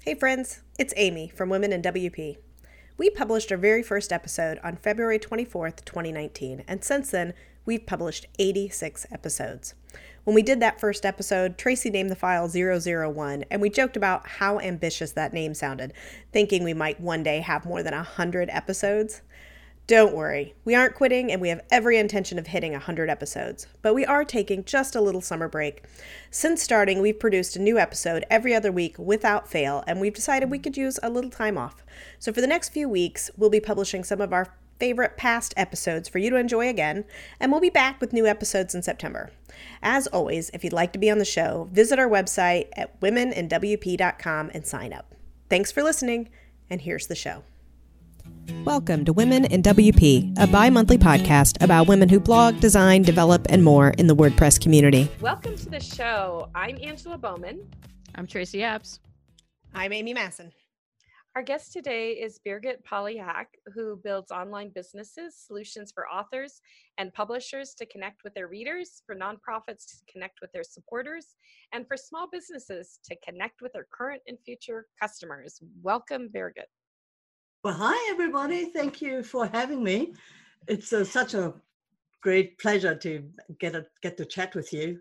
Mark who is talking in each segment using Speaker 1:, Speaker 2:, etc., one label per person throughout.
Speaker 1: Hey friends, it's Amy from Women in WP. We published our very first episode on February 24th, 2019, and since then, we've published 86 episodes. When we did that first episode, Tracy named the file 001, and we joked about how ambitious that name sounded, thinking we might one day have more than 100 episodes. Don't worry, we aren't quitting and we have every intention of hitting 100 episodes, but we are taking just a little summer break. Since starting, we've produced a new episode every other week without fail, and we've decided we could use a little time off. So for the next few weeks, we'll be publishing some of our favorite past episodes for you to enjoy again, and we'll be back with new episodes in September. As always, if you'd like to be on the show, visit our website at womeninwp.com and sign up. Thanks for listening, and here's the show. Welcome to Women in WP, a bi-monthly podcast about women who blog, design, develop, and more in the WordPress community.
Speaker 2: Welcome to the show. I'm Angela Bowman.
Speaker 3: I'm Tracy Apps.
Speaker 1: I'm Amy Masson.
Speaker 2: Our guest today is Birgit Polyak, who builds online businesses, solutions for authors and publishers to connect with their readers, for nonprofits to connect with their supporters, and for small businesses to connect with their current and future customers. Welcome, Birgit.
Speaker 4: Well, hi, everybody. Thank you for having me. It's such a great pleasure to get to chat with you.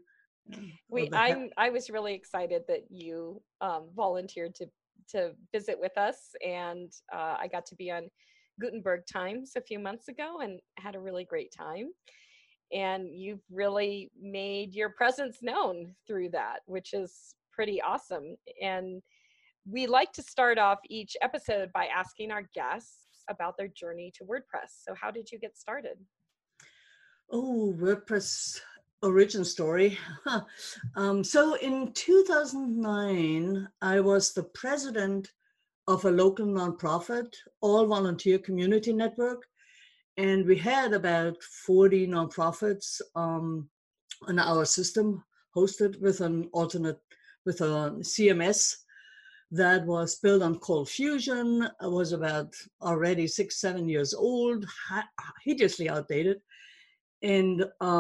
Speaker 2: I was really excited that you volunteered to visit with us, and I got to be on Gutenberg Times a few months ago and had a really great time. And you've really made your presence known through that, which is pretty awesome. And we like to start off each episode by asking our guests about their journey to WordPress. So how did you get started?
Speaker 4: Oh, WordPress origin story. So in 2009, I was the president of a local nonprofit, all volunteer community network. And we had about 40 nonprofits on our system, hosted with a CMS that was built on ColdFusion. It was about already 6-7 years old, hideously outdated. And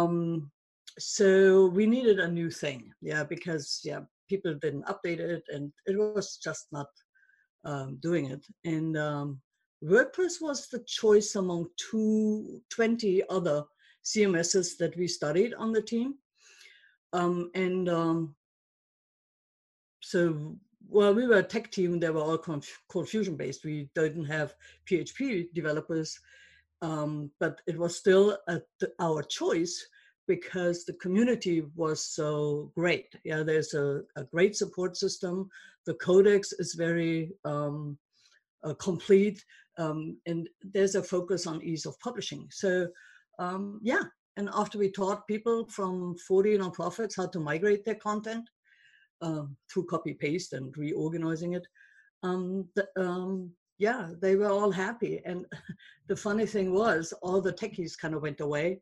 Speaker 4: so we needed a new thing, because people didn't update it and it was just not doing it. And WordPress was the choice among 20 other CMSs that we studied on the team. Well, we were a tech team. They were all ColdFusion based. We didn't have PHP developers, but it was still our choice because the community was so great. Yeah, there's a great support system. The codex is very complete, and there's a focus on ease of publishing. So, and after we taught people from 40 nonprofits how to migrate their content, through copy paste and reorganizing it, they were all happy. And the funny thing was, all the techies kind of went away,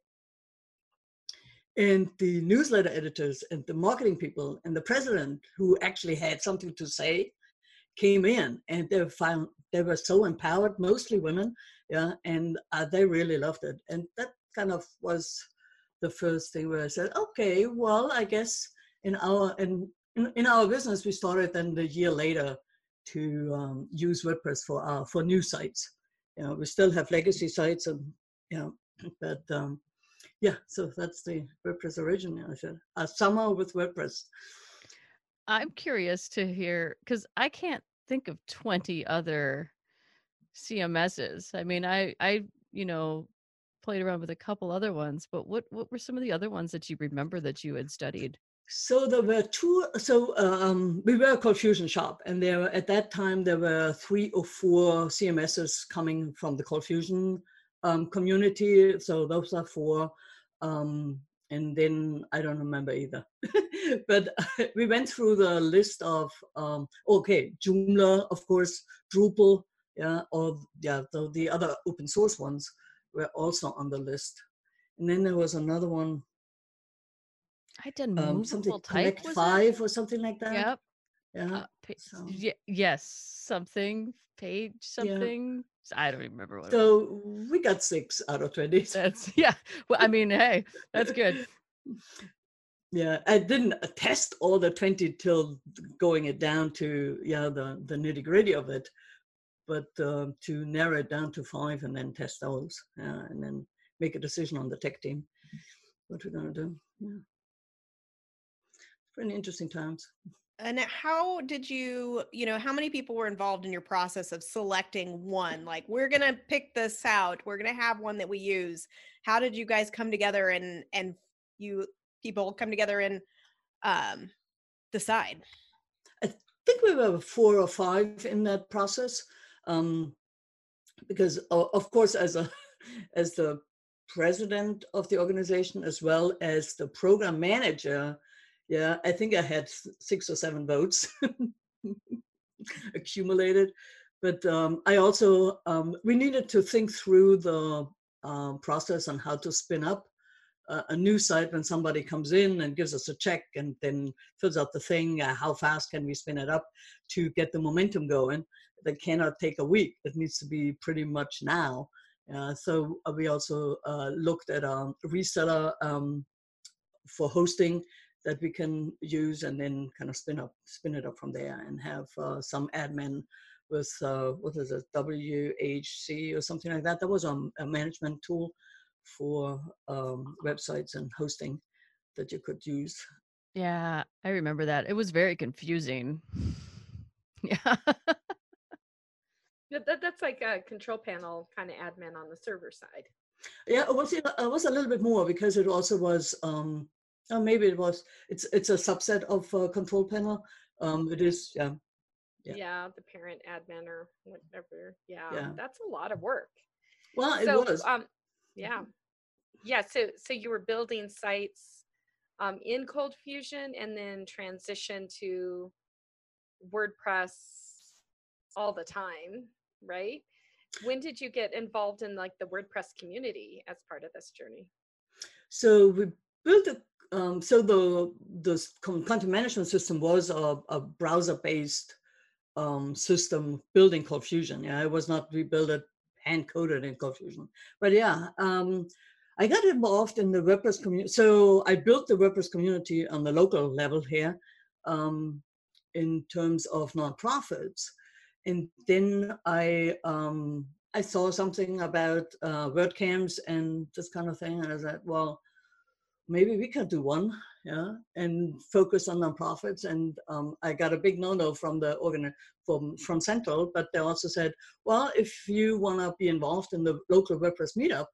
Speaker 4: and the newsletter editors and the marketing people and the president, who actually had something to say, came in, and they were so empowered, mostly women, and they really loved it. And that kind of was the first thing where I said, okay, well, I guess in our business, we started then the year later to use WordPress for new sites. We still have legacy sites, and but so that's the WordPress origin. A summer with WordPress.
Speaker 3: I'm curious to hear, because I can't think of 20 other CMSs. I mean, I played around with a couple other ones, but what were some of the other ones that you remember that you had studied?
Speaker 4: So there were two. So we were a ColdFusion shop, and at that time there were 3 or 4 CMSs coming from the ColdFusion community. So those are 4, and then I don't remember either. But we went through the list of Joomla, of course, Drupal, the other open source ones were also on the list, and then there was another one.
Speaker 3: I'd done movable type,
Speaker 4: Connect 5 or something like that.
Speaker 3: Yep.
Speaker 4: Yeah.
Speaker 3: Yes, something page something. Yeah. I don't even remember what.
Speaker 4: So we got 6 out of 20.
Speaker 3: That's Well, I mean, hey, that's good.
Speaker 4: Yeah, I didn't test all the 20 till going it down to the nitty gritty of it, but to narrow it down to 5 and then test those, and then make a decision on the tech team what we're going to do. Yeah, pretty interesting times.
Speaker 1: And how did you, how many people were involved in your process of selecting one? Like, we're going to pick this out. We're going to have one that we use. How did you guys come together and you people come together and decide?
Speaker 4: I think we were 4 or 5 in that process, because of course, as the president of the organization, as well as the program manager, yeah, I think I had 6 or 7 votes accumulated. But I also, we needed to think through the process on how to spin up a new site when somebody comes in and gives us a check and then fills out the thing. How fast can we spin it up to get the momentum going? That cannot take a week. It needs to be pretty much now. So we also looked at a reseller for hosting that we can use, and then kind of spin it up from there, and have some admin with what is it, WHC or something like that. That was a management tool for websites and hosting that you could use.
Speaker 3: Yeah, I remember that. It was very confusing. Yeah.
Speaker 2: That's like a control panel kind of admin on the server side.
Speaker 4: Yeah, it was a little bit more, because it also was maybe it's a subset of control panel. It is, yeah.
Speaker 2: Yeah, the parent admin or whatever.
Speaker 4: Yeah.
Speaker 2: That's a lot of work.
Speaker 4: Well, it was.
Speaker 2: Yeah. So you were building sites in Cold Fusion and then transition to WordPress all the time, right? When did you get involved in like the WordPress community as part of this journey?
Speaker 4: So we built so the content management system was a browser-based system building Cold Fusion. Yeah, it was not, we built it hand-coded in Cold Fusion. But yeah, I got involved in the WordPress community. So I built the WordPress community on the local level here, in terms of nonprofits. And then I saw something about WordCamps and this kind of thing, and I said, well, maybe we can do one, yeah, and focus on nonprofits. And I got a big no-no from the from Central, but they also said, well, if you want to be involved in the local WordPress meetup,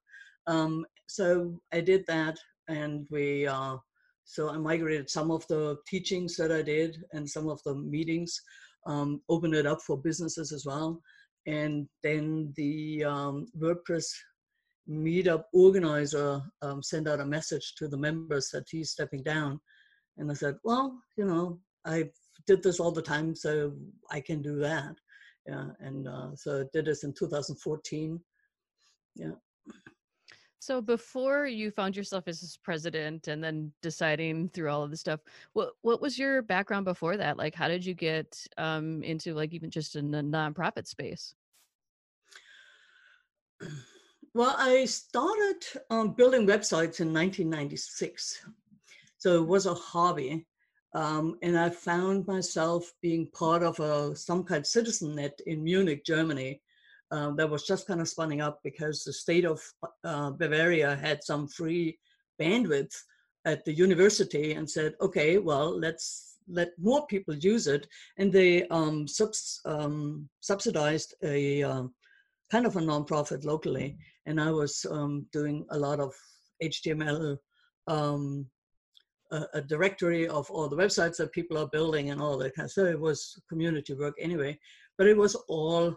Speaker 4: so I did that, and so I migrated some of the teachings that I did and some of the meetings, opened it up for businesses as well. And then the WordPress meetup organizer sent out a message to the members that he's stepping down. And I said, well, I did this all the time, so I can do that. Yeah, and so I did this in 2014. Yeah.
Speaker 3: So before you found yourself as president and then deciding through all of this stuff, what was your background before that? Like, how did you get into like even just in the nonprofit space?
Speaker 4: Well, I started building websites in 1996. So it was a hobby. And I found myself being part of some kind of citizen net in Munich, Germany, that was just kind of spinning up because the state of Bavaria had some free bandwidth at the university and said, okay, well, let's let more people use it. And they subsidized a kind of a nonprofit locally. And I was doing a lot of HTML, a directory of all the websites that people are building and all that kind of stuff. So it was community work anyway, but it was all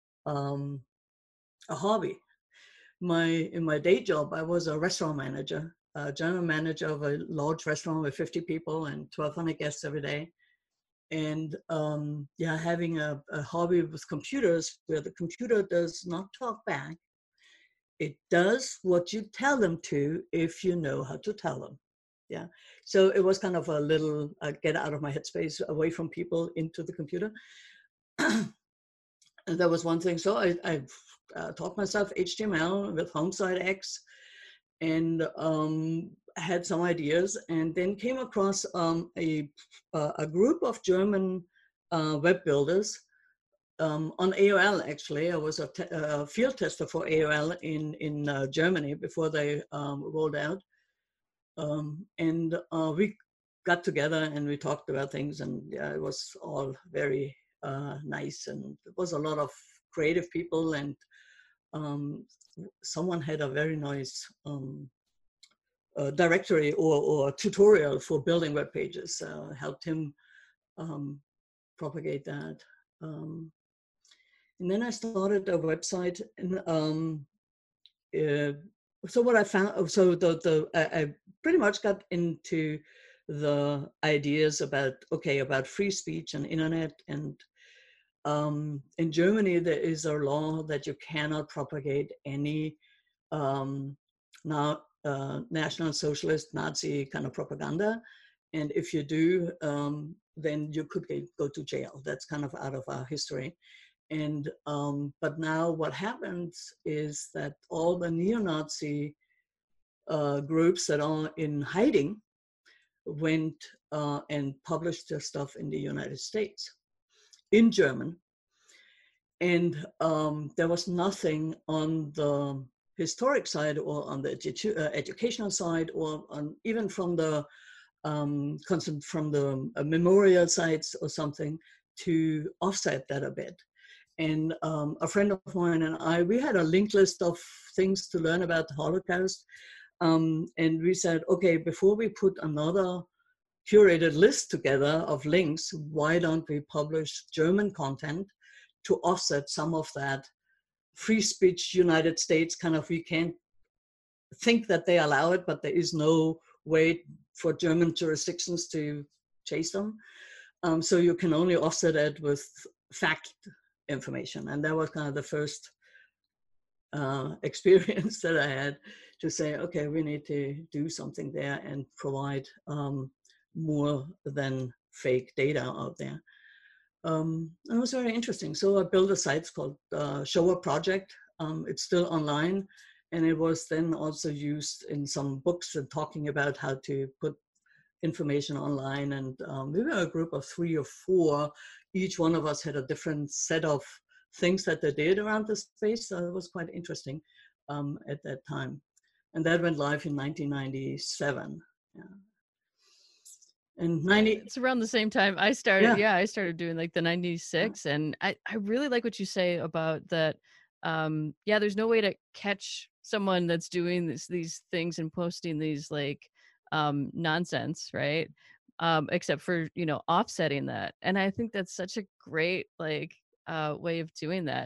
Speaker 4: a hobby. In my day job, I was a restaurant manager, general manager of a large restaurant with 50 people and 1,200 guests every day. And having a hobby with computers where the computer does not talk back. It does what you tell them to if you know how to tell them. Yeah. So it was kind of a little get out of my headspace, away from people, into the computer. And that was one thing. So I taught myself HTML with HomeSite X. And had some ideas, and then came across a group of German web builders on AOL. Actually, I was a field tester for AOL in Germany before they rolled out, and we got together and we talked about things, and yeah, it was all very nice, and it was a lot of creative people, and someone had a very nice directory or tutorial for building web pages. Helped him propagate that. And then I started a website. And, so what I found, so I pretty much got into the ideas about free speech and internet. And in Germany, there is a law that you cannot propagate any National Socialist Nazi kind of propaganda. And if you do, then you could go to jail. That's kind of out of our history. And but now what happens is that all the neo-Nazi groups that are in hiding went and published their stuff in the United States in German. And there was nothing on the historic side or on the educational side, or on, even from the memorial sites or something, to offset that a bit. And a friend of mine and I, we had a linked list of things to learn about the Holocaust. And we said, okay, before we put another curated list together of links, why don't we publish German content to offset some of that free speech United States kind of, we can't think that they allow it, but there is no way for German jurisdictions to chase them. So you can only offset it with fact information. And that was kind of the first experience that I had to say, okay, we need to do something there and provide more than fake data out there. It was very interesting. So I built a site called Showa Project. It's still online, and it was then also used in some books and talking about how to put information online. And we were a group of 3 or 4. Each one of us had a different set of things that they did around the space. So it was quite interesting at that time. And that went live in 1997. Yeah. And
Speaker 3: it's around the same time I started. Yeah, I started doing like the 96. And I really like what you say about that. There's no way to catch someone that's doing these things and posting these like nonsense, right? Except for, offsetting that. And I think that's such a great like way of doing that.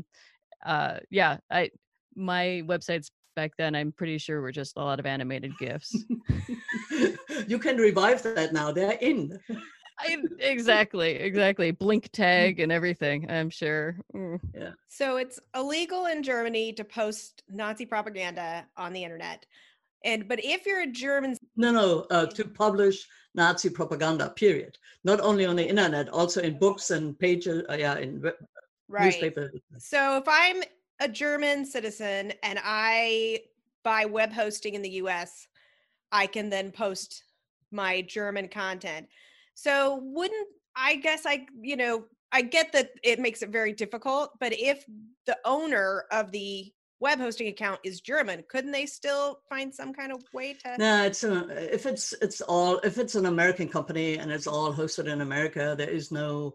Speaker 3: My websites back then, I'm pretty sure were just a lot of animated GIFs.
Speaker 4: You can revive that now. They're in.
Speaker 3: Exactly. Blink tag and everything, I'm sure.
Speaker 4: Yeah.
Speaker 1: So it's illegal in Germany to post Nazi propaganda on the internet. But if you're a German...
Speaker 4: to publish Nazi propaganda, period. Not only on the internet, also in books and pages, in newspapers.
Speaker 1: So if I'm a German citizen and I buy web hosting in the US, I can then post my German content. So I get that it makes it very difficult, but if the owner of the web hosting account is German, couldn't they still find some kind of way to?
Speaker 4: No, if it's an American company and it's all hosted in America, there is no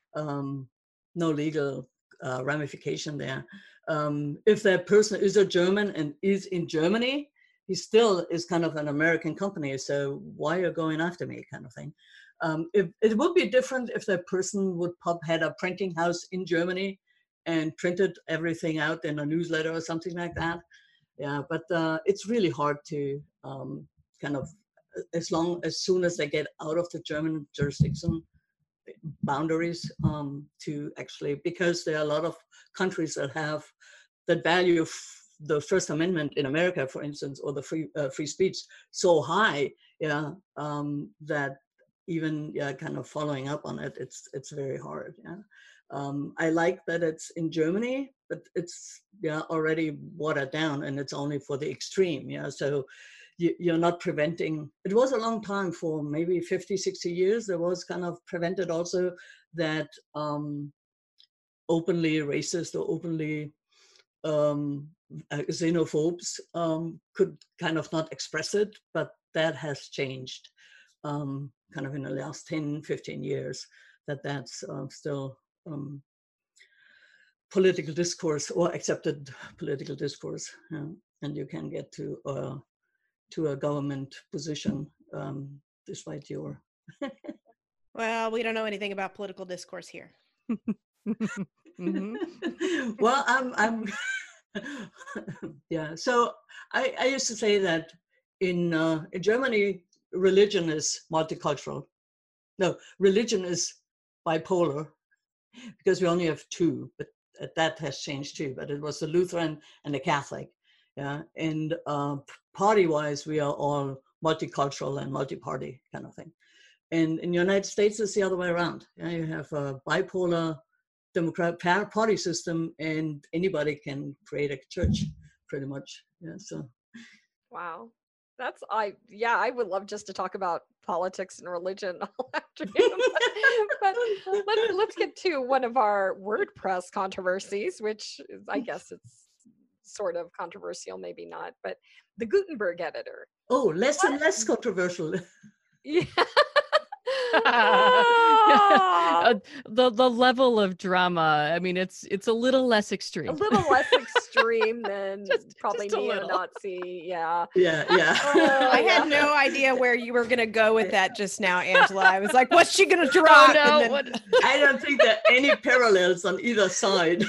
Speaker 4: legal ramification there. If that person is a German and is in Germany, he still is kind of an American company. So why are you going after me, kind of thing? It would be different if that person had a printing house in Germany and printed everything out in a newsletter or something like that. Yeah, but it's really hard to kind of, as soon as they get out of the German jurisdiction boundaries, to actually, because there are a lot of countries that have that value the First Amendment in America, for instance, or the free speech so high, that even kind of following up on it, it's very hard. I like that it's in Germany, but it's already watered down and it's only for the extreme. So you're not preventing. It was a long time, for maybe 50, 60 years. There was kind of prevented also that openly racist or openly xenophobes could kind of not express it, but that has changed kind of in the last 10, 15 years, that's still political discourse or accepted political discourse. And you can get to a government position despite your...
Speaker 1: Well, we don't know anything about political discourse here.
Speaker 3: Mm-hmm.
Speaker 4: Well, I'm yeah. So I used to say that in Germany, religion is multicultural. No, religion is bipolar, because we only have two, but that has changed too. But it was the Lutheran and the Catholic. Yeah, and party-wise, we are all multicultural and multi-party kind of thing. And in the United States, it's the other way around. Yeah, you have a bipolar Democratic party system, and anybody can create a church, pretty much. Yeah. So.
Speaker 2: Wow, I would love just to talk about politics and religion all afternoon. But let's get to one of our WordPress controversies, which is, I guess it's sort of controversial, maybe not, but the Gutenberg editor.
Speaker 4: Oh, less and less controversial.
Speaker 2: Yeah.
Speaker 3: The level of drama, I mean, it's a little less extreme.
Speaker 2: A little less extreme than probably neo-Nazi. Yeah.
Speaker 1: I had no idea where you were going to go with that just now, Angela. I was like, what's she going to drop?
Speaker 4: I don't think there are any parallels on either side.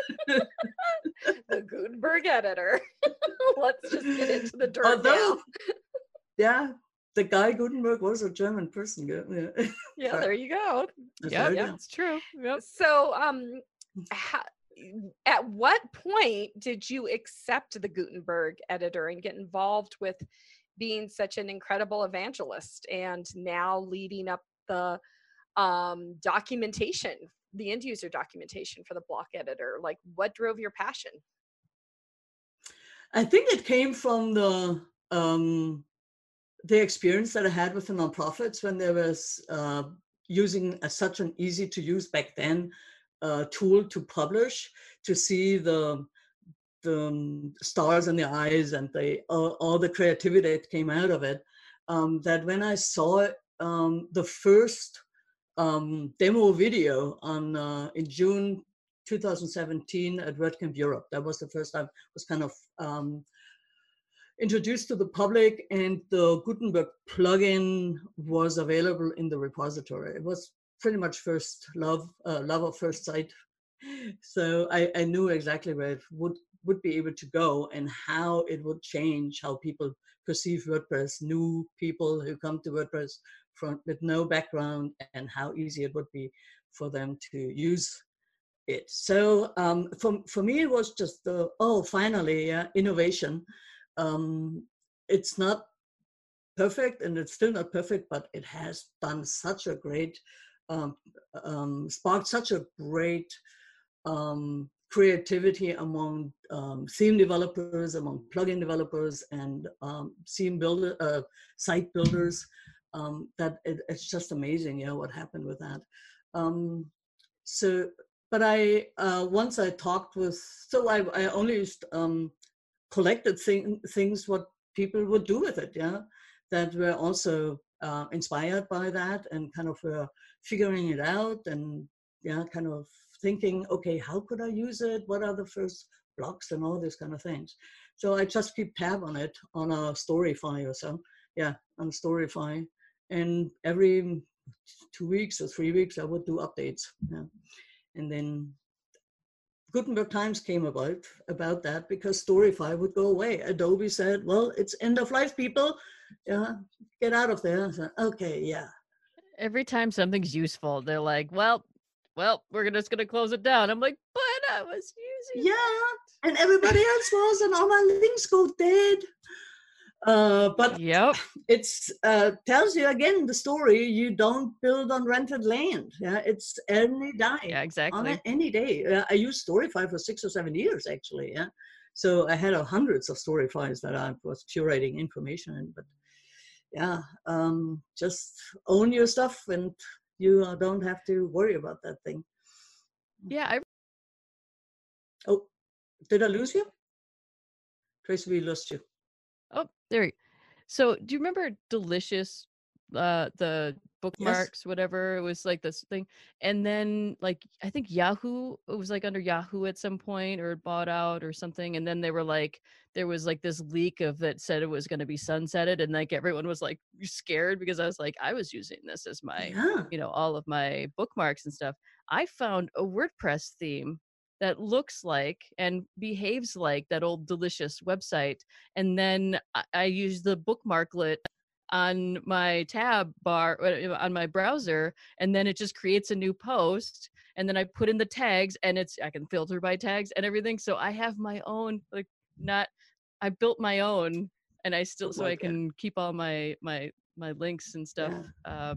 Speaker 2: The Gutenberg editor. Let's just get into the dirt now.
Speaker 4: Yeah. The guy Gutenberg was a German person.
Speaker 2: Yeah, there you go.
Speaker 3: Yeah, it's true. Yep.
Speaker 2: So, at what point did you accept the Gutenberg editor and get involved with being such an incredible evangelist, and now leading up the documentation, the end user documentation for the block editor? Like, what drove your passion?
Speaker 4: I think it came from the experience that I had with the nonprofits when there was using such an easy to use back then tool to publish, to see the stars in the eyes and all the creativity that came out of it. That when I saw the first demo video in June 2017 at WordCamp Europe, that was the first time I was kind of introduced to the public, and the Gutenberg plugin was available in the repository. It was pretty much first love of first sight. So I knew exactly where it would be able to go, and how it would change how people perceive WordPress, new people who come to WordPress with no background, and how easy it would be for them to use it. So for me, it was just finally, innovation. It's not perfect, and it's still not perfect, but it has done such a great, sparked such a great creativity among theme developers, among plugin developers, and site builders, that it's just amazing, what happened with that. But once I talked with, I only collected things what people would do with it, that were also inspired by that, and kind of were figuring it out, and kind of thinking, okay, how could I use it? What are the first blocks and all these kind of things? So I just keep tab on it on a Storyfy or so, on Storyfy, and every 2 weeks or 3 weeks I would do updates, and then Gutenberg Times came about that, because Storyfy would go away. Adobe said, well, it's end of life, people. Get out of there. So, okay,
Speaker 3: Every time something's useful, they're like, well, we're just gonna close it down. I'm like, but I was using it.
Speaker 4: And everybody else was, and all my links go dead. But it's tells you again the story. You don't build on rented land. It's any day.
Speaker 3: Yeah, exactly.
Speaker 4: On any day. I used Storyfy for 6 or 7 years, actually. So I had hundreds of story files that I was curating information in. But yeah, just own your stuff, and you don't have to worry about that thing.
Speaker 3: Yeah.
Speaker 4: Oh, did I lose you? Tracy, we lost you.
Speaker 3: Oh, there you go. So do you remember Delicious, the bookmarks, whatever? It was like this thing. And then like, I think Yahoo, it was like under Yahoo at some point, or it bought out or something. And then they were like, there was like this leak of that said it was going to be sunsetted. And like everyone was like scared, because I was like, I was using this as my, all of my bookmarks and stuff. I found a WordPress theme that looks like and behaves like that old Delicious website. And then I use the bookmarklet on my tab bar on my browser, and then it just creates a new post, and then I put in the tags, and I can filter by tags and everything. So I have my own, I built my own, and I still, so I can keep all my links and stuff.
Speaker 4: Yeah.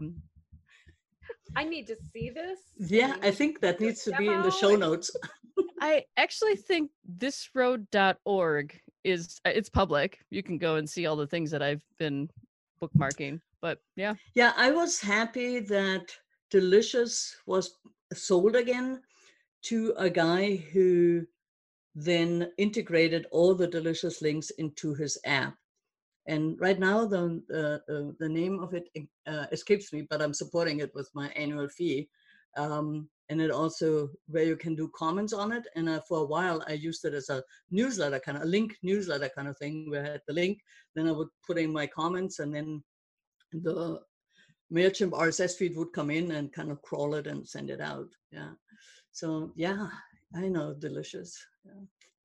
Speaker 2: I need to see this.
Speaker 4: Yeah, I think that needs to be in the show notes.
Speaker 3: I actually think thisroad.org it's public. You can go and see all the things that I've been bookmarking. But yeah.
Speaker 4: Yeah, I was happy that Delicious was sold again to a guy who then integrated all the Delicious links into his app. And right now, the name of it escapes me, but I'm supporting it with my annual fee. And it also, where you can do comments on it. And for a while, I used it as a newsletter, a link newsletter kind of thing, where I had the link, then I would put in my comments, and then the MailChimp RSS feed would come in and kind of crawl it and send it out. Yeah. So yeah, I know, Delicious. Yeah.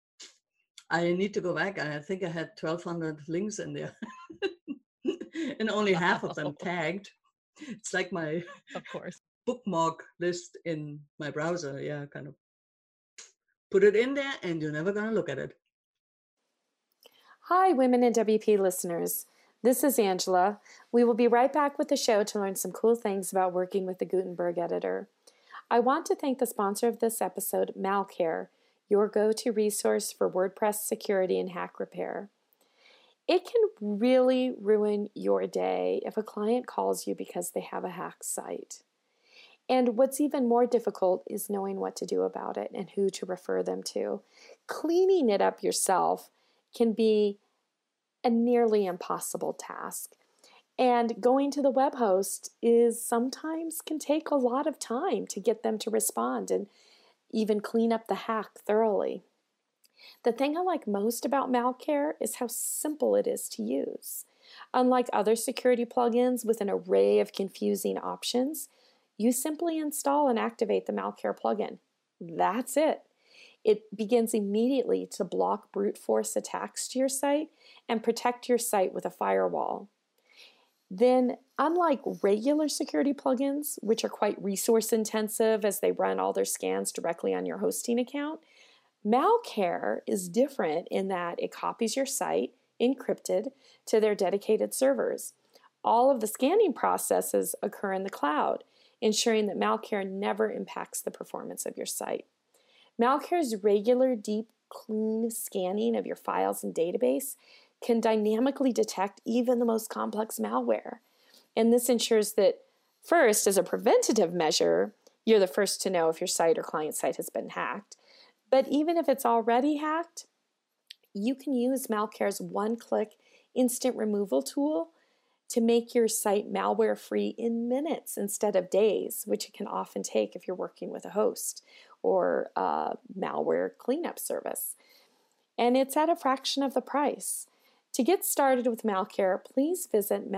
Speaker 4: I need to go back. I think I had 1,200 links in there, and only half of them tagged. It's like my,
Speaker 3: of course,
Speaker 4: bookmark list in my browser. Yeah, kind of put it in there, and you're never going to look at it.
Speaker 5: Hi, Women in WP listeners. This is Angela. We will be right back with the show to learn some cool things about working with the Gutenberg editor. I want to thank the sponsor of this episode, Malcare, your go-to resource for WordPress security and hack repair. It can really ruin your day if a client calls you because they have a hacked site. And what's even more difficult is knowing what to do about it and who to refer them to. Cleaning it up yourself can be a nearly impossible task. And going to the web host sometimes can take a lot of time to get them to respond and even clean up the hack thoroughly. The thing I like most about Malcare is how simple it is to use. Unlike other security plugins with an array of confusing options, you simply install and activate the Malcare plugin. That's it. It begins immediately to block brute force attacks to your site and protect your site with a firewall. Then, unlike regular security plugins, which are quite resource intensive as they run all their scans directly on your hosting account, Malcare is different in that it copies your site, encrypted, to their dedicated servers. All of the scanning processes occur in the cloud, ensuring that Malcare never impacts the performance of your site. Malcare's regular, deep, clean scanning of your files and database can dynamically detect even the most complex malware. And this ensures that, first, as a preventative measure, you're the first to know if your site or client site has been hacked. But even if it's already hacked, you can use Malcare's one-click instant removal tool to make your site malware-free in minutes instead of days, which it can often take if you're working with a host or a malware cleanup service. And it's at a fraction of the price. To get started with Malcare, please visit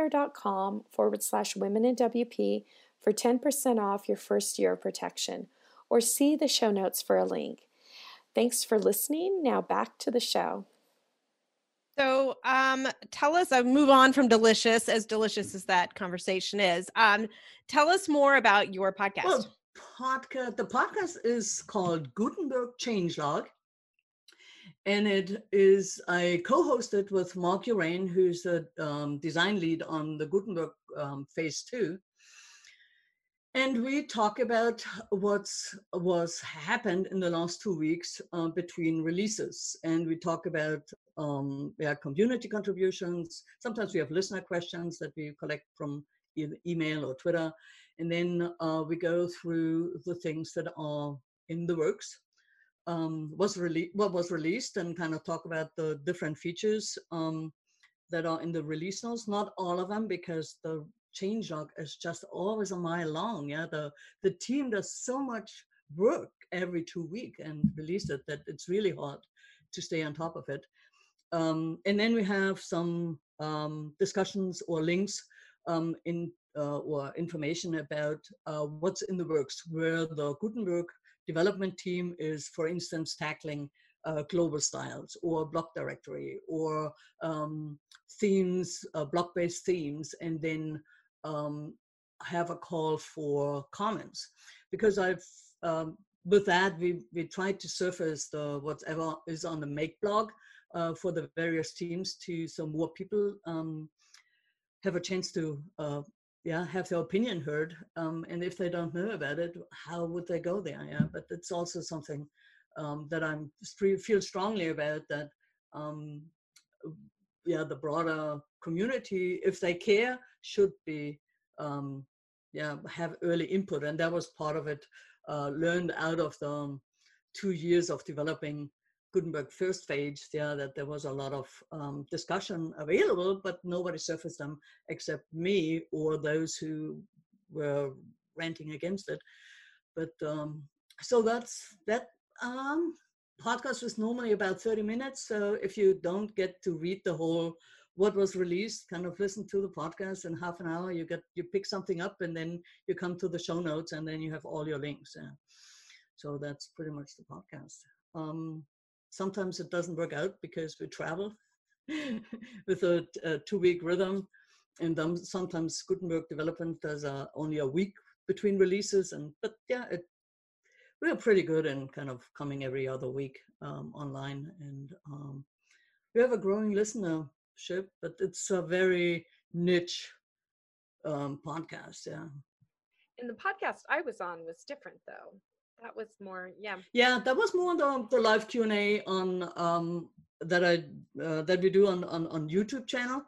Speaker 5: malcare.com/womeninwp for 10% off your first year of protection, or see the show notes for a link. Thanks for listening. Now back to the show.
Speaker 1: So tell us, I'll move on from delicious as that conversation is. Tell us more about your podcast.
Speaker 4: Well, the podcast is called Gutenberg Changelog. And it is, I co-hosted with Mark Urain, who's the design lead on the Gutenberg Phase 2. And we talk about what's happened in the last 2 weeks between releases, and we talk about community contributions. Sometimes we have listener questions that we collect from either email or Twitter, and then we go through the things that are in the works, what was released, and kind of talk about the different features that are in the release notes. Not all of them, because the changelog is just always a mile long. Yeah, the team does so much work every 2 weeks and release it that it's really hard to stay on top of it. And then we have some discussions or links or information about what's in the works, where the Gutenberg development team is, for instance, tackling global styles or block directory or themes, block-based themes, and then have a call for comments. Because with that, we tried to surface whatever is on the Make blog for the various teams, so more people have a chance to have their opinion heard. And if they don't know about it, how would they go there? Yeah, but it's also something that I feel strongly about, that the broader community, if they care, should be have early input. And that was part of it, learned out of the 2 years of developing Gutenberg first phase, that there was a lot of discussion available, but nobody surfaced them except me or those who were ranting against it. But so that's that. Podcast was normally about 30 minutes. So if you don't get to read the whole what was released, kind of listen to the podcast in half an hour. You pick something up, and then you come to the show notes, and then you have all your links. Yeah. So that's pretty much the podcast. Sometimes it doesn't work out because we travel with a 2-week rhythm, and sometimes Gutenberg development does only a week between releases. But we are pretty good in kind of coming every other week online, and we have a growing listenership, but it's a very niche podcast. Yeah.
Speaker 2: And the podcast I was on was different, though. That was more,
Speaker 4: Yeah, that was more the live Q&A on that we do on YouTube channel.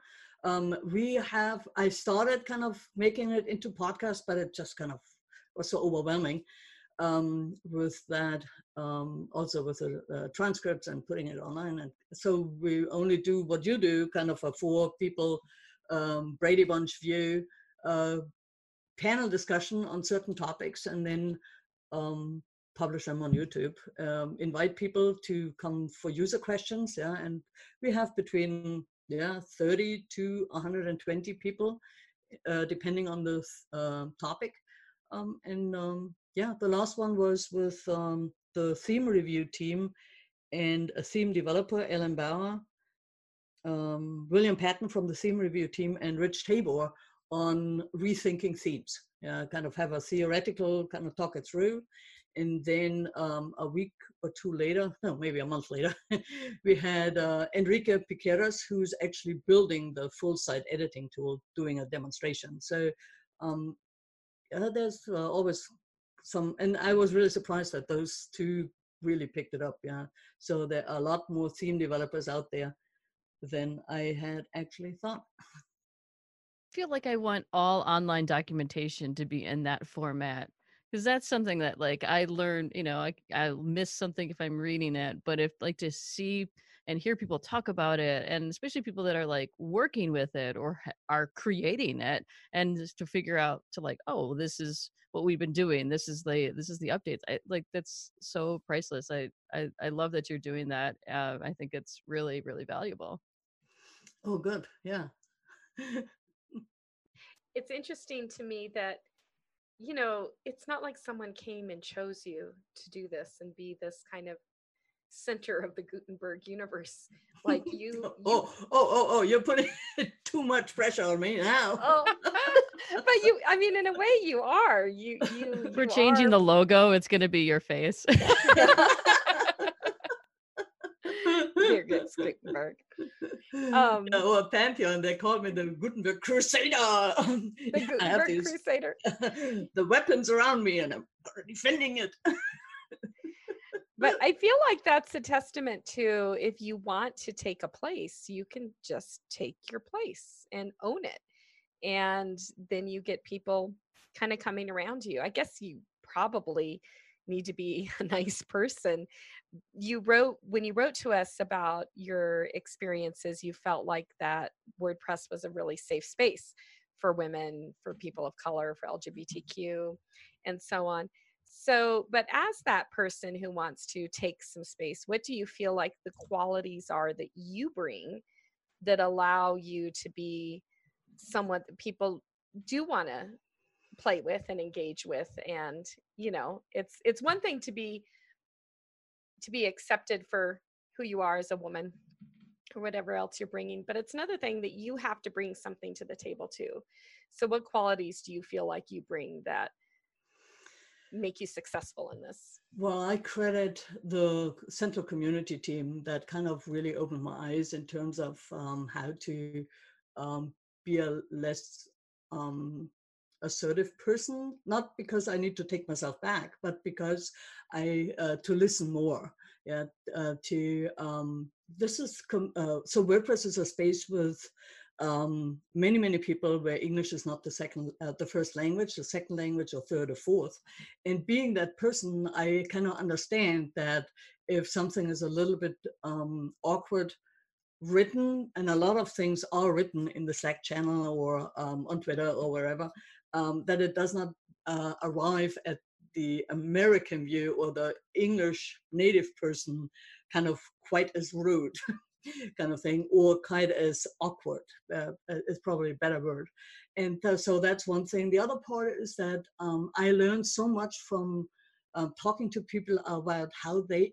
Speaker 4: I started kind of making it into podcast, but it just kind of was so overwhelming with that, also with the transcripts and putting it online. And so we only do what you do, kind of a 4 people Brady Bunch view, panel discussion on certain topics, and then publish them on YouTube, invite people to come for user questions. Yeah, and we have between 30 to 120 people, depending on the topic. The last one was with the theme review team and a theme developer, Ellen Bauer, William Patton from the theme review team, and Rich Tabor on rethinking themes. Kind of have a theoretical kind of talk it through. And then a week or 2 later, no, maybe a month later, we had Enrique Piqueras, who's actually building the full site editing tool, doing a demonstration. So there's always some, and I was really surprised that those 2 really picked it up. Yeah. So there are a lot more theme developers out there than I had actually thought.
Speaker 3: I feel like I want all online documentation to be in that format, because that's something that, like, I learned, I miss something if I'm reading it, but if, like, to see and hear people talk about it, and especially people that are like working with it or are creating it, and just to figure out to, like, oh, this is what we've been doing, this is the updates, that's so priceless. I love that you're doing that. I think it's really, really valuable.
Speaker 4: Oh, good. Yeah.
Speaker 2: It's interesting to me that, it's not like someone came and chose you to do this and be this kind of center of the Gutenberg universe. Like you.
Speaker 4: You're putting too much pressure on me now.
Speaker 2: Oh, but in a way you are.
Speaker 3: We're changing the logo. It's going to be your face.
Speaker 2: There goes Gutenberg.
Speaker 4: Or Pantheon, they called me the Gutenberg Crusader.
Speaker 2: The Gutenberg Crusader.
Speaker 4: The weapons around me, and I'm defending it.
Speaker 2: But I feel like that's a testament to, if you want to take a place, you can just take your place and own it. And then you get people kind of coming around you. I guess you probably need to be a nice person. When you wrote to us about your experiences, you felt like that WordPress was a really safe space for women, for people of color, for LGBTQ, and so on. So, but as that person who wants to take some space, what do you feel like the qualities are that you bring that allow you to be someone that people do want to play with and engage with? And, you know, it's one thing to be accepted for who you are as a woman or whatever else you're bringing, but it's another thing that you have to bring something to the table too. So what qualities do you feel like you bring that make you successful in this?
Speaker 4: Well, I credit the Central Community team that kind of really opened my eyes in terms of how to be a less assertive person, not because I need to take myself back, but because to listen more. Yeah, so WordPress is a space with many people where English is not the first language, the second language, or third or fourth. And being that person, I cannot understand that if something is a little bit awkward written, and a lot of things are written in the Slack channel or on Twitter or wherever, that it does not arrive at the American view or the English native person kind of quite as rude. Kind of thing, or quite as awkward is probably a better word. And so that's one thing. The other part is that I learned so much from talking to people about how they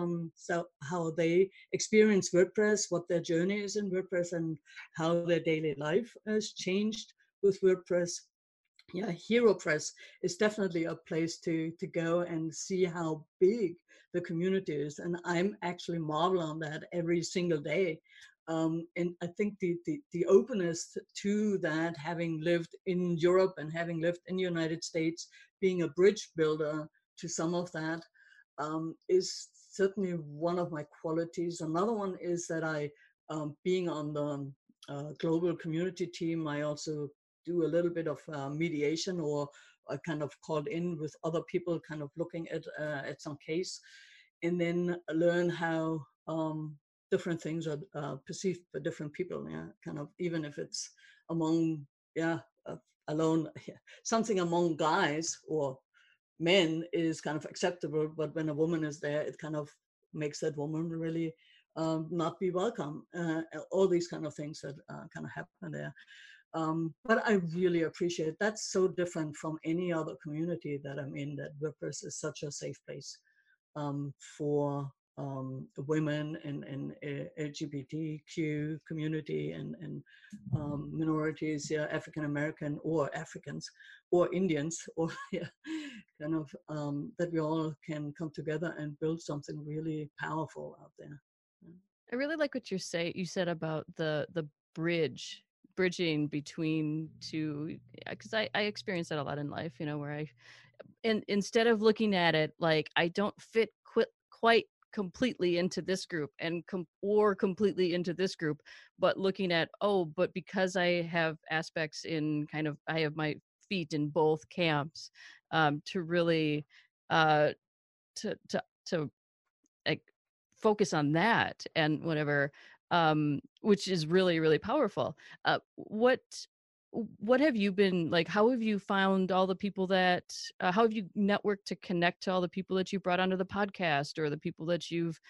Speaker 4: experience WordPress, what their journey is in WordPress, and how their daily life has changed with WordPress. Yeah, HeroPress is definitely a place to go and see how big the community is, and I'm actually marvel on that every single day. And I think the openness to that, having lived in Europe and having lived in the United States, being a bridge builder to some of that, is certainly one of my qualities. Another one is that being on the global community team, I also do a little bit of mediation, or I kind of called in with other people, kind of looking at some case, and then learn how different things are perceived by different people. Yeah, kind of, even if it's among alone, something among guys or men is kind of acceptable, but when a woman is there, it kind of makes that woman really not be welcome. All these kind of things that kind of happen there. But I really appreciate it. That's so different from any other community that I'm in, that WordPress is such a safe place for women and LGBTQ community and minorities, African American or Africans or Indians, or kind of that we all can come together and build something really powerful out there.
Speaker 3: I really like what you said about the bridging between two, because I experience that a lot in life, you know, where instead of looking at it like I don't fit quite completely into this group or completely into this group, but looking at, but because I have aspects in I have my feet in both camps, to really to like focus on that and whatever, which is really, really powerful. What have you been like? How have you found all the people that, how have you networked to connect to all the people that you brought onto the podcast, or the people that you've,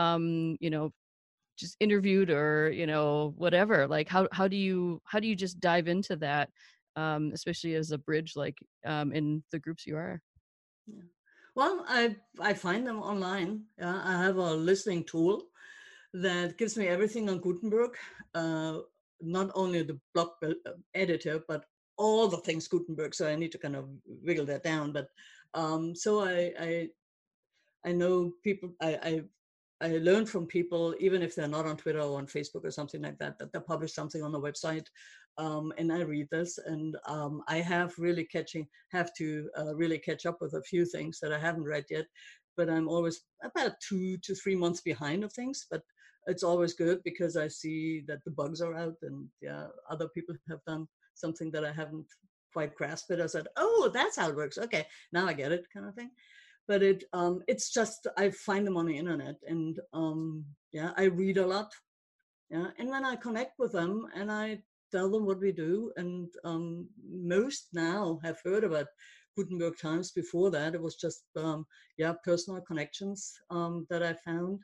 Speaker 3: just interviewed, or, whatever, like, how do you just dive into that, especially as a bridge, like, in the groups you are?
Speaker 4: Yeah. Well, I find them online. I have a listening tool that gives me everything on Gutenberg, not only the blog editor, but all the things Gutenberg. So I need to kind of wiggle that down. But so I know people. I learn from people, even if they're not on Twitter or on Facebook or something like that, that they publish something on the website, and I read this, and I have to really catch up with a few things that I haven't read yet, but I'm always about 2 to 3 months behind of things, but it's always good because I see that the bugs are out, and yeah, other people have done something that I haven't quite grasped it. I said, oh, that's how it works. Okay, now I get it, kind of thing. But it's just, I find them on the internet, and yeah, I read a lot. Yeah, and then I connect with them and I tell them what we do. And most now have heard about Gutenberg Times. Before that, it was just yeah, personal connections that I found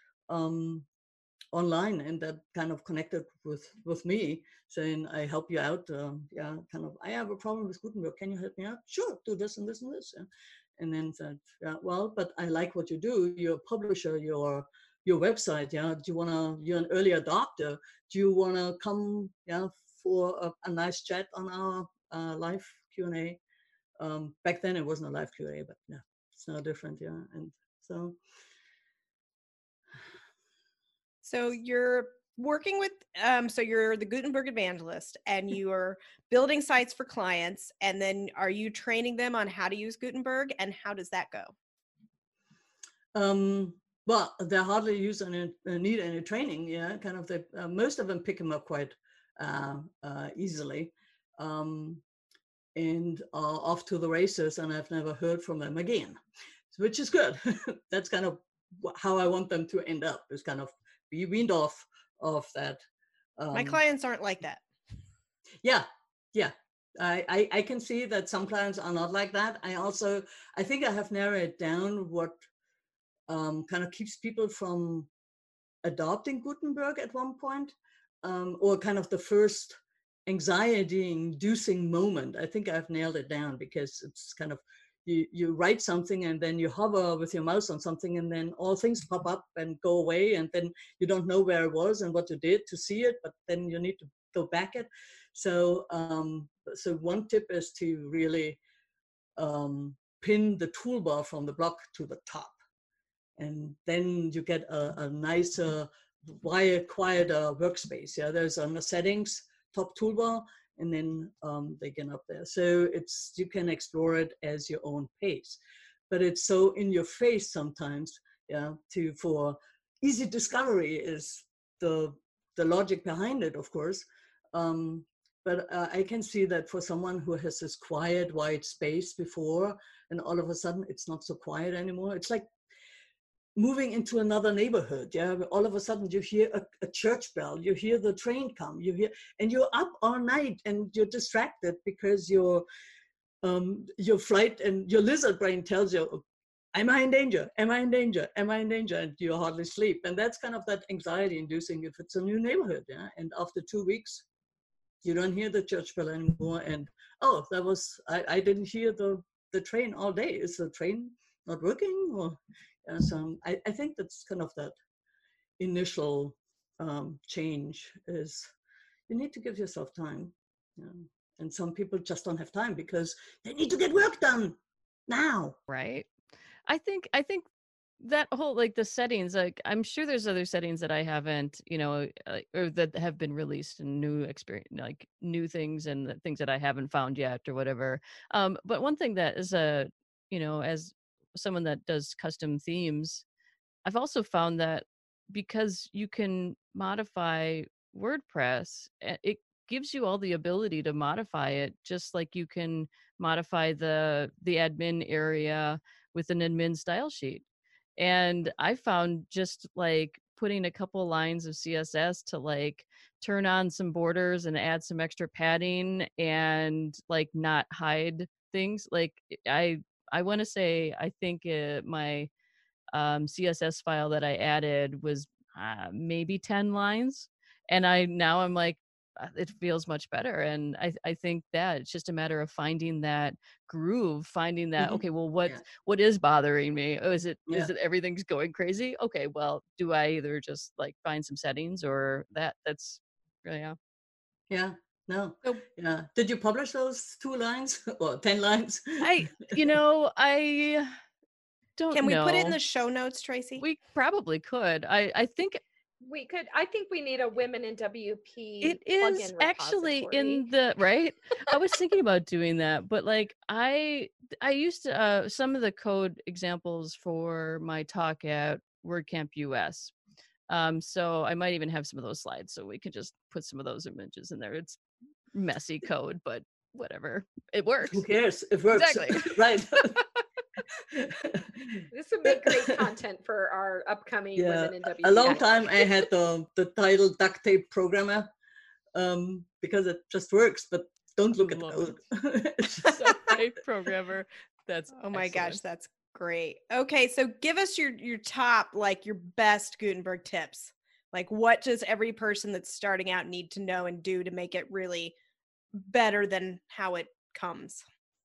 Speaker 4: online, and that kind of connected with me, saying, I help you out. Yeah, kind of, I have a problem with Gutenberg. Can you help me out? Sure, do this and this and this. Yeah. And then said, yeah, well, but I like what you do. You're a publisher, your website. Yeah, do you wanna? You're an early adopter. Do you wanna come? Yeah, for a nice chat on our live Q&A. Back then it wasn't a live Q&A, but yeah, it's now different. Yeah, and so.
Speaker 1: So you're working with, so you're the Gutenberg evangelist, and you're building sites for clients, and then are you training them on how to use Gutenberg, and how does that go?
Speaker 4: Well, they hardly need any training. Yeah, kind of. Most of them pick them up quite easily, and are off to the races. And I've never heard from them again, which is good. That's kind of how I want them to end up. Is kind of be weaned off of that.
Speaker 1: My clients aren't like that.
Speaker 4: Yeah. I can see that some clients are not like that. I think I have narrowed down what kind of keeps people from adopting Gutenberg at one point, or kind of the first anxiety-inducing moment. I think I've nailed it down, because it's kind of, you write something and then you hover with your mouse on something, and then all things pop up and go away, and then you don't know where it was and what you did to see it, but then you need to go back it. So so one tip is to really pin the toolbar from the block to the top, and then you get a nicer, quieter workspace. Yeah, there's on the settings top toolbar, and then they get up there. So you can explore it as your own pace, but it's so in your face sometimes. Yeah, for easy discovery is the logic behind it, of course. But I can see that for someone who has this quiet white space before, and all of a sudden it's not so quiet anymore. It's like moving into another neighborhood. Yeah, all of a sudden you hear a church bell, you hear the train come, and you're up all night and you're distracted because your flight and your lizard brain tells you, am I in danger? Am I in danger? Am I in danger? And you hardly sleep. And that's kind of that anxiety inducing if it's a new neighborhood. Yeah, and after 2 weeks, you don't hear the church bell anymore. And oh, I didn't hear the train all day. Is the train not working? Or so I think that's kind of that initial change is you need to give yourself time. And some people just don't have time because they need to get work done now.
Speaker 3: Right. I think that whole, like, the settings, like, I'm sure there's other settings that I haven't, or that have been released, and new experience, like new things and the things that I haven't found yet or whatever. But one thing that is as someone that does custom themes, I've also found that because you can modify WordPress, it gives you all the ability to modify it, just like you can modify the admin area with an admin style sheet. And I found just like putting a couple lines of CSS to like turn on some borders and add some extra padding and like not hide things. Like I want to say, I think my CSS file that I added was maybe 10 lines. And I'm like, it feels much better. And I think that it's just a matter of finding that groove, finding that, okay, well, what is bothering me? Oh, is it everything's going crazy? Okay, well, do I either just like find some settings or that's really,
Speaker 4: yeah. No. Oh. Yeah. Did you publish those 2 lines or 10 lines?
Speaker 3: don't know.
Speaker 1: Can we put it in the show notes, Tracy?
Speaker 3: We probably could. I think
Speaker 2: we could. I think we need a Women in WP.
Speaker 3: It is actually in the right. I was thinking about doing that, but like I used some of the code examples for my talk at WordCamp US. So I might even have some of those slides, so we could just put some of those images in there. It's messy code, but whatever, it works.
Speaker 4: Who cares? It works.
Speaker 3: Exactly.
Speaker 4: Right.
Speaker 2: This would make great content for our upcoming Women in WP.
Speaker 4: A long time I had the title duct tape programmer because it just works, but don't look at the code.
Speaker 3: Duct tape programmer. That's
Speaker 1: oh my gosh, that's great. Okay, so give us your top, like your best Gutenberg tips. Like what does every person that's starting out need to know and do to make it really better than how it comes?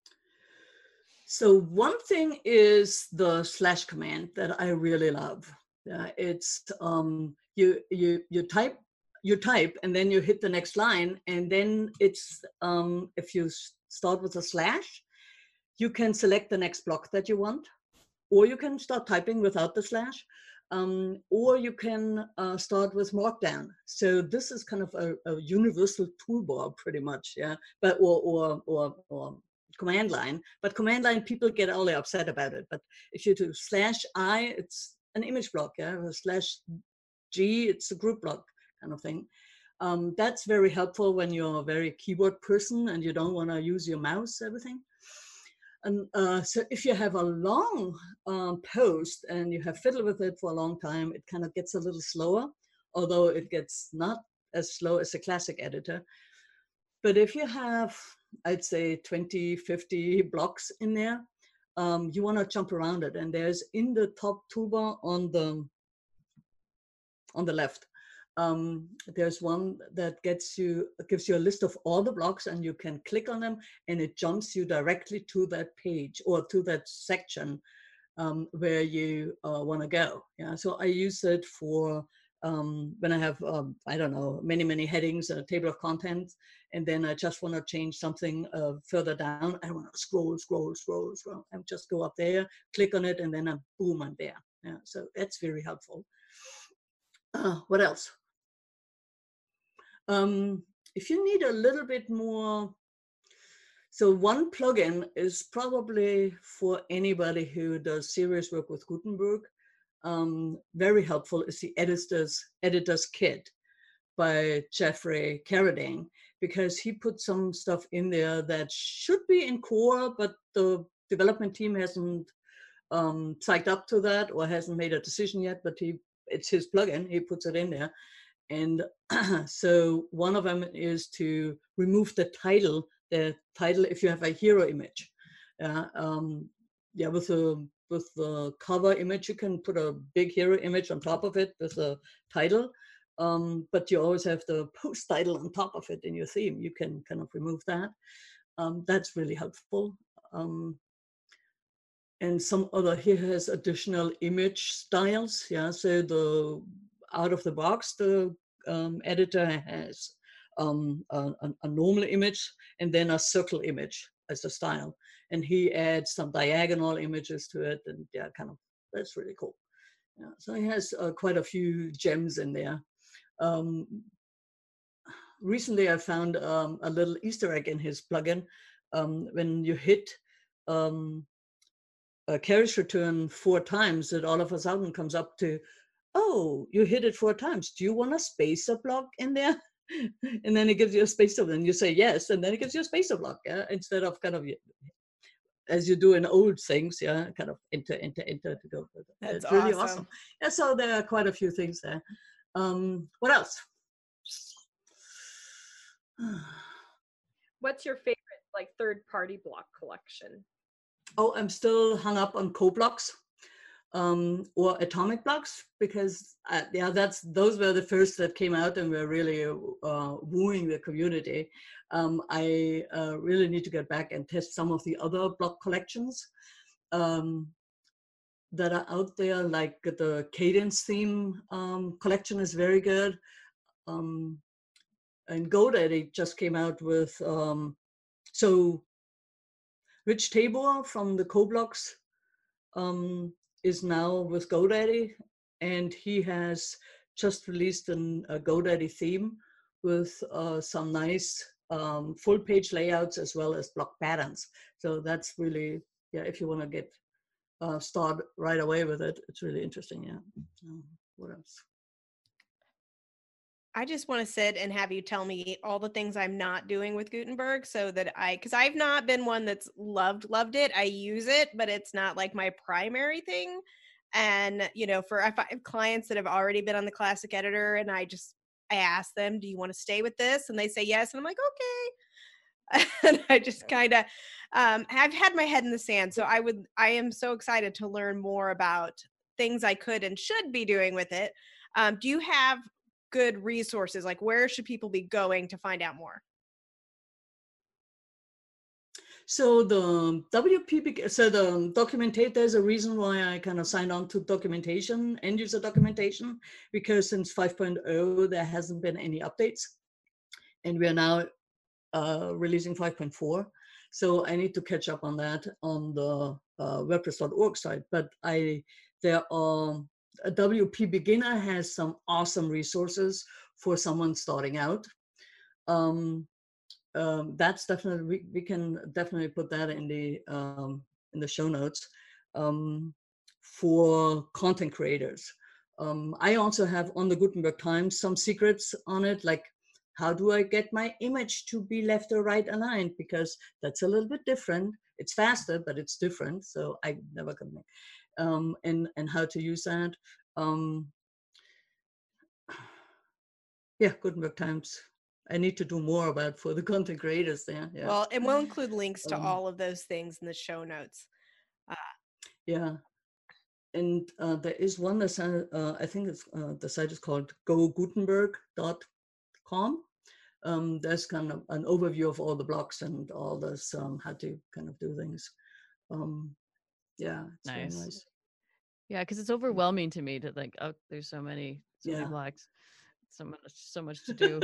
Speaker 4: So one thing is the / command that I really love. It's you type and then you hit the next line, and then it's if you start with a /, you can select the next block that you want, or you can start typing without the /, or you can start with Markdown. So this is kind of a universal toolbar, pretty much, yeah. But or command line, but command line people get all upset about it. But if you do /I, it's an image block, yeah. Or /G, it's a group block kind of thing. That's very helpful when you're a very keyboard person and you don't want to use your mouse, everything. And so if you have a long post and you have fiddled with it for a long time, it kind of gets a little slower, although it gets not as slow as a classic editor. But if you have, I'd say 20, 50 blocks in there, you want to jump around it. And there's in the top toolbar on the left, there's one that gives you a list of all the blocks, and you can click on them and it jumps you directly to that page or to that section where you want to go. Yeah, so I use it for when I have, I don't know, many headings and a table of contents, and then I just want to change something further down. I want to scroll, and just go up there, click on it, and then boom, I'm there. Yeah, so that's very helpful. What else? If you need a little bit more, so one plugin is probably for anybody who does serious work with Gutenberg. Very helpful is the Editor's Kit by Jeffrey Carradine, because he put some stuff in there that should be in core, but the development team hasn't psyched up to that or hasn't made a decision yet, but it's his plugin, he puts it in there. And so one of them is to remove the title if you have a hero image. With the cover image, you can put a big hero image on top of it with a title, but you always have the post title on top of it in your theme. You can kind of remove that. That's really helpful. And some other, here has additional image styles. Yeah, so out of the box, the editor has a normal image and then a circle image as a style. And he adds some diagonal images to it, and yeah, kind of, that's really cool. Yeah, so he has quite a few gems in there. Recently, I found a little Easter egg in his plugin. When you hit a carriage return 4 times, it all of a sudden comes up to, oh, you hit it 4 times. Do you want a spacer block in there? And then it gives you a spacer, and you say yes, and then it gives you a spacer block, yeah? Instead of kind of, as you do in old things, yeah, kind of enter to go.
Speaker 1: That's
Speaker 4: it's really awesome. Yeah, so there are quite a few things there. What else?
Speaker 2: What's your favorite, like, third-party block collection?
Speaker 4: Oh, I'm still hung up on CoBlocks or Atomic Blocks, because those were the first that came out and were really wooing the community. I really need to get back and test some of the other block collections that are out there, like the Cadence theme collection is very good. And GoDaddy just came out with, so Rich Tabor from the CoBlocks is now with GoDaddy, and he has just released a GoDaddy theme with some nice full page layouts as well as block patterns. So that's really, yeah, if you want to get start right away with it, it's really interesting. Yeah. What else?
Speaker 1: I just want to sit and have you tell me all the things I'm not doing with Gutenberg so that because I've not been one that's loved it. I use it, but it's not like my primary thing. And, for I have clients that have already been on the classic editor, and I ask them, do you want to stay with this? And they say yes. And I'm like, okay. And I just kind of have had my head in the sand. So I am so excited to learn more about things I could and should be doing with it. Do you have good resources? Like, where should people be going to find out more?
Speaker 4: So the the documentation, there's a reason why I kind of signed on to documentation, end user documentation, because since 5.0, there hasn't been any updates. And we are now releasing 5.4. So I need to catch up on that on the WordPress.org site. But a WP Beginner has some awesome resources for someone starting out. That's definitely, we can definitely put that in the show notes for content creators. I also have on the Gutenberg Times some secrets on it, like how do I get my image to be left or right aligned, because that's a little bit different. It's faster, but it's different. So I never could make and how to use that. Yeah, Gutenberg Times. I need to do more about for the content creators there. Yeah.
Speaker 1: Well, and we'll include links to all of those things in the show notes.
Speaker 4: Yeah. And there is one that I think it's the site is called gogutenberg.com. There's kind of an overview of all the blocks and all this how to kind of do things. Yeah, it's
Speaker 3: nice.
Speaker 4: very nice.
Speaker 3: Yeah, because it's overwhelming to me to think, oh, there's so many blocks, so much to do.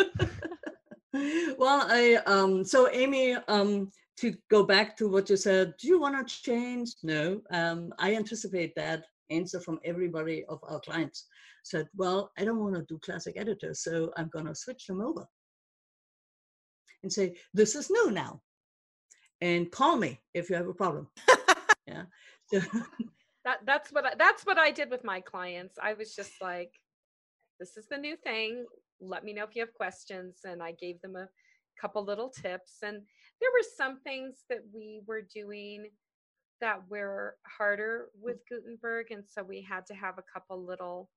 Speaker 4: Well, so Amy, to go back to what you said, do you want to change? No, I anticipate that answer from everybody of our clients. Said, well, I don't want to do classic editor, so I'm going to switch them over and say, this is new now, and call me if you have a problem. Yeah.
Speaker 2: That's what I did with my clients. I was just like, this is the new thing. Let me know if you have questions. And I gave them a couple little tips. And there were some things that we were doing that were harder with Gutenberg. And so we had to have a couple little,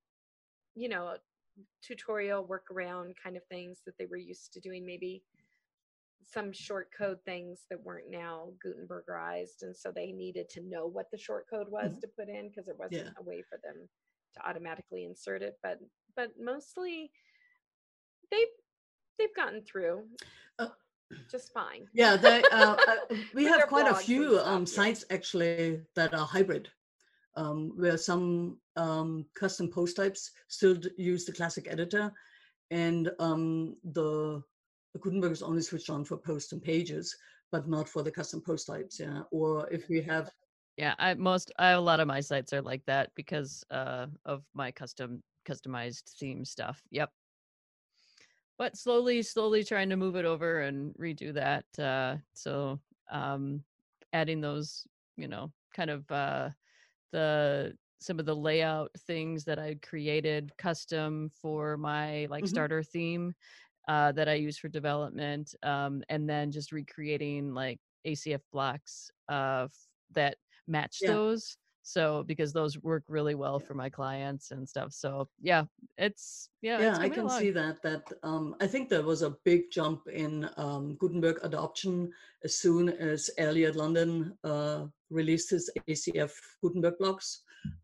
Speaker 2: tutorial workaround kind of things that they were used to doing, maybe some short code things that weren't now Gutenbergerized. And so they needed to know what the short code was to put in, because there wasn't a way for them to automatically insert it. But mostly they've gotten through just fine.
Speaker 4: Yeah, we have quite a few sites actually that are hybrid, where some custom post types still use the classic editor, and the Gutenberg is only switched on for posts and pages, but not for the custom post types. Yeah, or if we have.
Speaker 3: Yeah, a lot of my sites are like that because of my customized theme stuff. Yep. But slowly trying to move it over and redo that. So adding those, kind of some of the layout things that I created custom for my starter theme that I use for development, and then just recreating like ACF blocks that match those. So because those work really well for my clients and stuff. So it's
Speaker 4: I can see that I think there was a big jump in Gutenberg adoption as soon as Elliot London released his ACF Gutenberg blocks,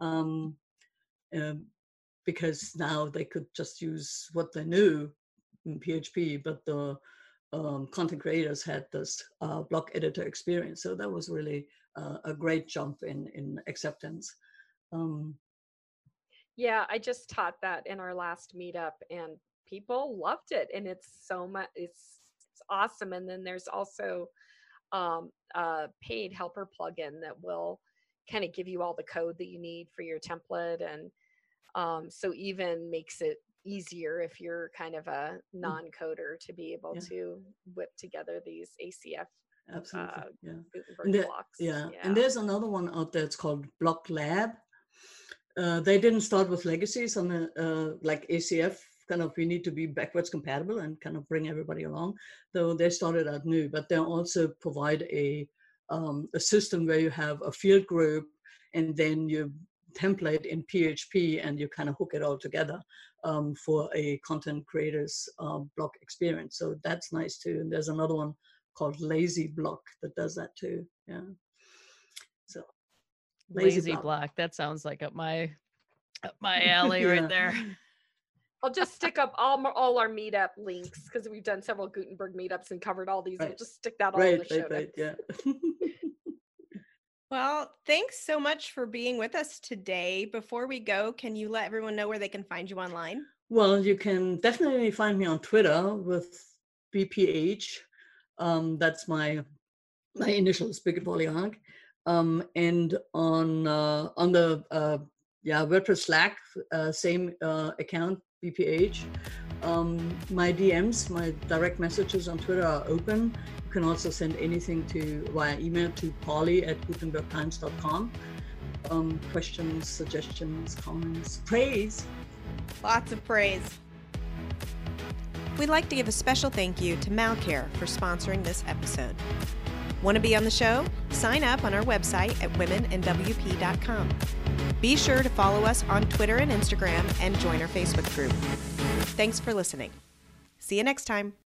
Speaker 4: because now they could just use what they knew in PHP, but the content creators had this block editor experience. So that was really a great jump in acceptance.
Speaker 2: Yeah, I just taught that in our last meetup, and people loved it, and it's so much. It's awesome. And then there's also a paid helper plugin that will kind of give you all the code that you need for your template. And so even makes it easier if you're kind of a non-coder to be able to whip together these ACF Gutenberg blocks.
Speaker 4: And there's another one out there. It's called Block Lab. They didn't start with legacies on the like ACF. Kind of, we need to be backwards compatible and kind of bring everybody along. Though they started out new, but they also provide a system where you have a field group and then you template in PHP and you kind of hook it all together for a content creators block experience. So that's nice too. And there's another one called Lazy Block that does that too. Yeah. So
Speaker 3: Lazy Block. That sounds like up my alley right there.
Speaker 2: I'll just stick up all our meetup links because we've done several Gutenberg meetups and covered all these. Right. We'll just stick that all in the show notes.
Speaker 4: Yeah.
Speaker 1: Well, thanks so much for being with us today. Before we go, can you let everyone know where they can find you online?
Speaker 4: Well, you can definitely find me on Twitter with BPH. That's my initials, Birgit Polyark. And on the WordPress Slack, same account, BPH. My DMs, my direct messages on Twitter are open. You can also send anything via email to polly@gutenbergtimes.com. Questions, suggestions, comments, praise.
Speaker 1: Lots of praise. We'd like to give a special thank you to Malcare for sponsoring this episode. Want to be on the show? Sign up on our website at womennwp.com. Be sure to follow us on Twitter and Instagram and join our Facebook group. Thanks for listening. See you next time.